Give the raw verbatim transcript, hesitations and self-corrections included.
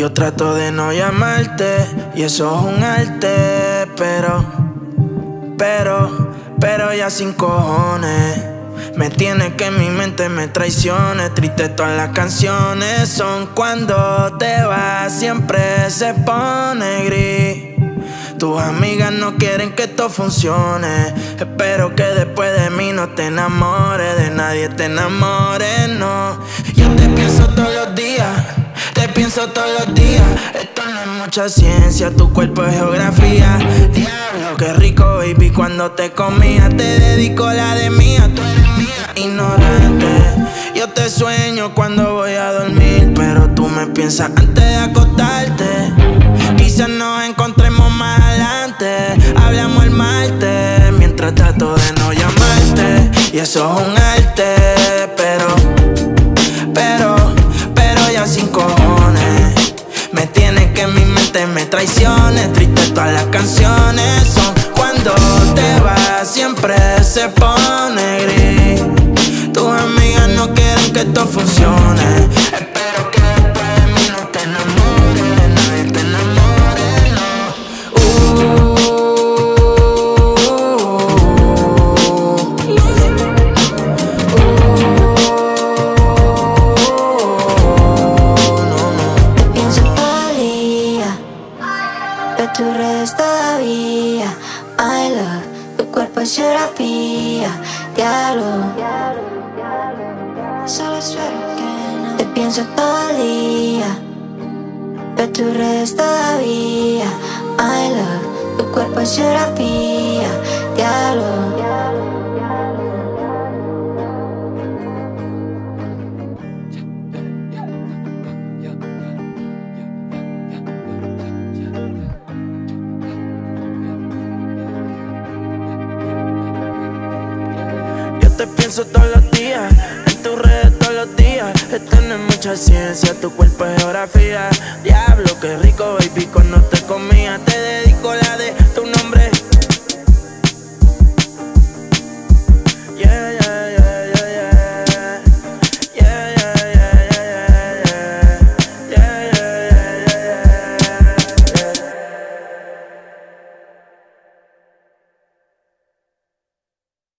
Yo trato de no llamarte y eso es un arte, pero, pero, pero ya sin cojones. Me tiene que en mi mente me traicione. Triste todas las canciones son cuando te vas, siempre se pone gris. Tus amigas no quieren que esto funcione. Espero que después de mí no te enamores, de nadie te enamores, no. Yo te pienso todos los días, te pienso todos los días. Esto no es mucha ciencia, tu cuerpo es geografía. Diablo, qué rico, baby, cuando te comía. Te dedico la de mía, tú eres mía. Ignorante, yo te sueño cuando voy a dormir, pero tú me piensas antes de acostarte. Quizás nos encontremos más adelante, hablamos el martes, mientras trato de no llamarte. Y eso es un arte, pero, pero, pero ya sin cojones. Me tiene que en mi mente me traicione. Triste todas las canciones son cuando te vas, siempre se pone gris. Tus amigas no quieren que esto funcione. Espero que después de mí no te enamores, de nadie te enamores, no. Uh, no, no. Te pienso todo el día, veo tus redes todavía. My love, tu cuerpo es geografía. Diablo, solo espero que no. Te pienso todo el día, veo tus redes todavía. My love, tu cuerpo es geografía. Diablo. Te pienso todos los días, en tus redes todos los días. Esto no es mucha ciencia, tu cuerpo es geografía. Diablo, qué rico, baby, cuando te comía. Te dedico la de tu nombre